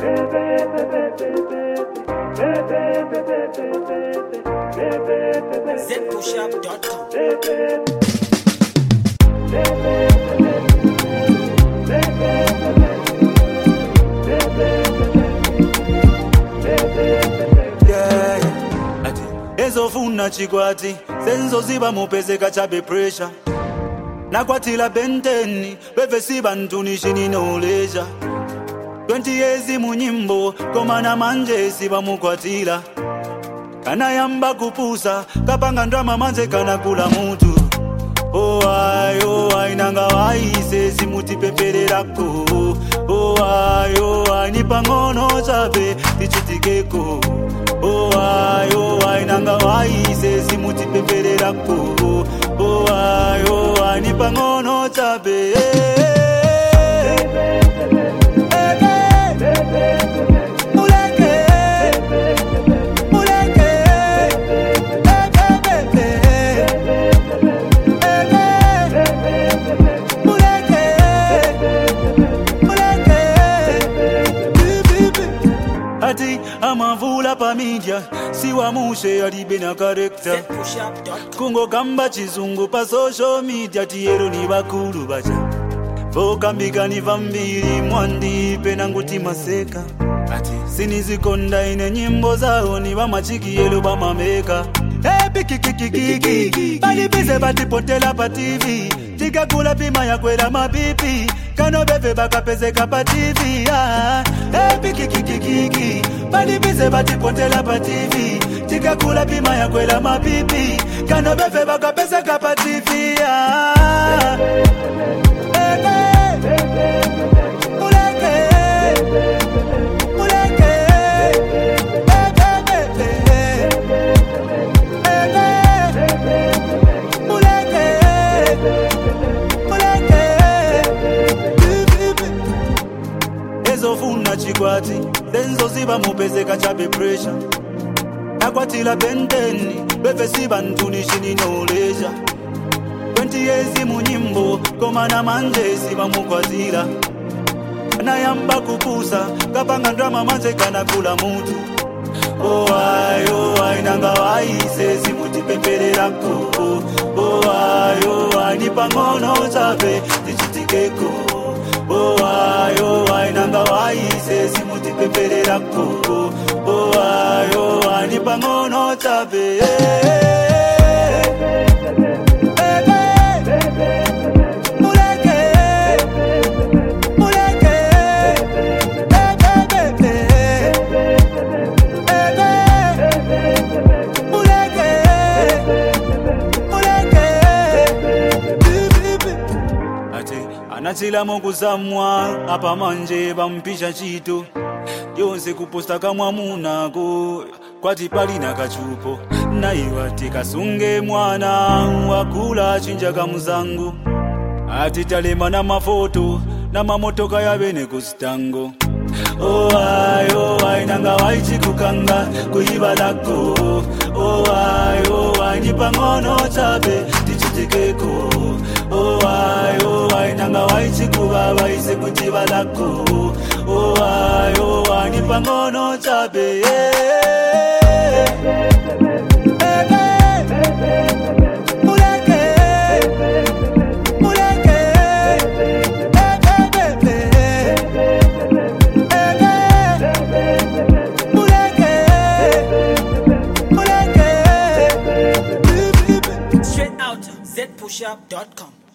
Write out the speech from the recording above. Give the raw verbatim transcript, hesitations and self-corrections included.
Z push up dot com. Ezofuna chikwati senzo ziba mupezeka chabe pressure nakwatila benteni beve siba ntunishini noleja twenty years munyimbo komana manje siba mukwatila kana yamba kupusa kapanga ndrama manje kana kula mutu oh ay oh ay nanga waise simuti pepererako oh ay oh ay nipangono chabe tichitikeko oh ay oh ay nanga waise simuti pepererako oh ay oh ay nipangono chabe Ati amavula pa media siwa mushe alibe na character Kungo kamba chizungu pa social media tiero ni bakulu bacha Voka mbika ni vambiri mwandi pena nguti maseka Ati sinizikonda ine nyimbo zao ni bamachiki yelo bamameka Hey piki kiki kiki Bali bize bati potela pa T V Tika kula pima ya kwela mapipi Kano beve baka pezeka pa T V ah. Hey piki kiki kiki Bali bize bati potela pa T V Tika kula pima ya kwela mapipi Kano beve baka pezeka pa T V ah. Hey, hey. Muleke Muleke Ezofuna chikwati Denzo ziba mupezeka chabe pressure Nakwatila benteni Beve siba ntunishini noleja twenty years munyimbo Komana manje siba mukwazila Nayamba kupusa Kapanga ndrama manje kana kula mutu Oh ay oh ay nanga waise simuti pepererako Oh ay oh ay nipangono chabe tichitikeko Oh ay oh ay nanga waise simuti pepererako Oh ay oh ay nipangono chabe Anachila mungu zamwa Apa manje bampisha chito Yonse kuposta kamwa munako Kwa tipali na kachupo Na iwati kasunge mwana Wakula chinja kamuzangu Ati talema na mafoto Na mamotoka ya bene kustango Oh ay oh ay nanga waichi kukanga Kuhiba lako Oh ay oh ay nipangono chabe Tichitikeko Oh ay oh ay nanga waichi kubaba ise kutiba lako Oh ay oh ay nipangono chabe Muleke Muleke Muleke Straight out Z push up dot com.